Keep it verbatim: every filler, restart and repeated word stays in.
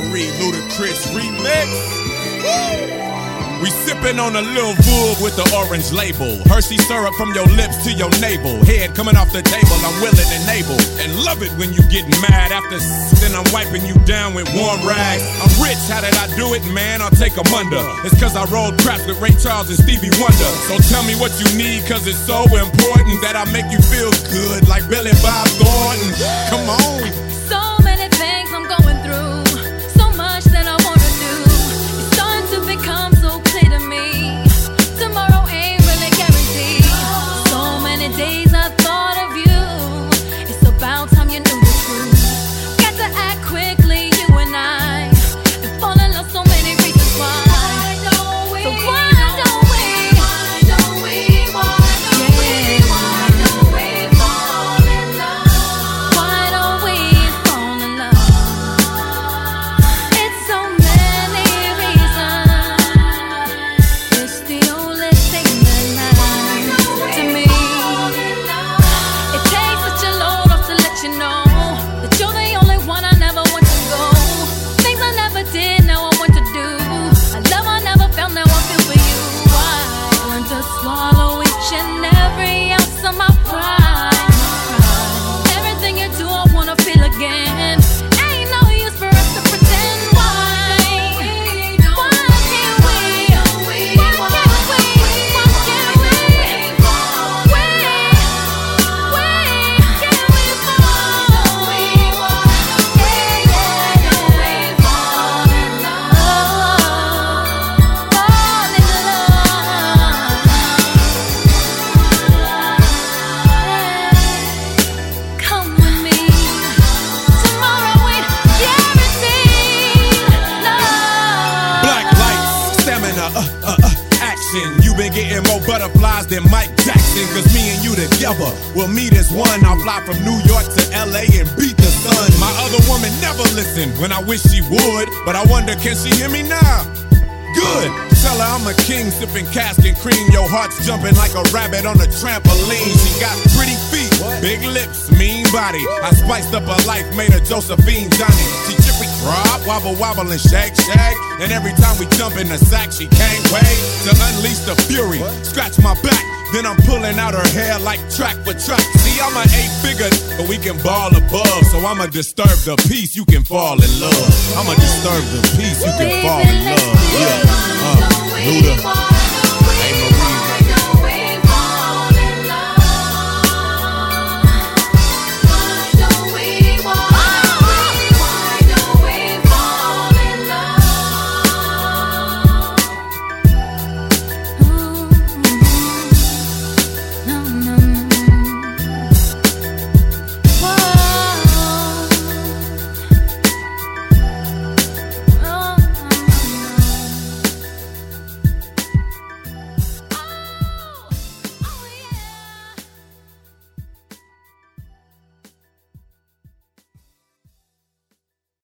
Reed Ludacris remix. Woo! We sippin' on a little Vogue with the orange label. Hershey syrup from your lips to your navel. Head coming off the table, I'm willing and able. And love it when you get mad after s- then I'm wiping you down with warm rags. I'm rich, how did I do it, man? I'll take 'em under. It's cause I rolled craps with Ray Charles and Stevie Wonder. So tell me what you need, cause it's so important that I make you feel good like Billy Bob Thornton. Come on. So many things I'm going through, so much that I wanna do. It's starting to become so clear to me. Tomorrow ain't really guaranteed. So many days I thought of you. It's about time you knew the truth. Got to act quickly, you and I, and fall in love so many reasons why. Why don't we? So why don't we? Why don't we? Why don't we? Why don't we fall in love? Why don't we fall in love? It's so many reasons. It's the only thing that matters to me. It takes such a load off to let you know that you're the only one I never want to go. Things I never did, now I want to do. A love I never felt, now I feel for you. I learned to swallow each and every ounce of my pride. Everything you do, I wanna feel again. Ain't no use for us to pretend. Why? Why can't we? Why can't we? Why can't we? Why can't we fall? Yeah, yeah, fall in love. Fall in love. Come with me. Tomorrow ain't guaranteed. Love. Black lights, stamina, uh, uh, uh, action. You been getting more butterflies than Mike Jackson. Cause me and you together will meet as one. I'll fly from New York to L A and beat the sun. My other woman never listened when I wish she would. But I wonder, can she hear me now? Good. Tell her I'm a king, sipping cask and cream. Your heart's jumping like a rabbit on a trampoline. She got pretty feet, big lips, mean body. I spiced up her life, made her Josephine Johnny. She chippy, drop, wobble, wobble, and shake, shake. And every time we jump in the sack, she can't wait to unleash the fury. Scratch my back, then I'm pulling out her hair like track for track. See, I'm an eight figure, but we can ball above. So I'ma disturb the peace, you can fall in love. I'ma disturb the peace, you can fall in love. Yeah, uh, Luda.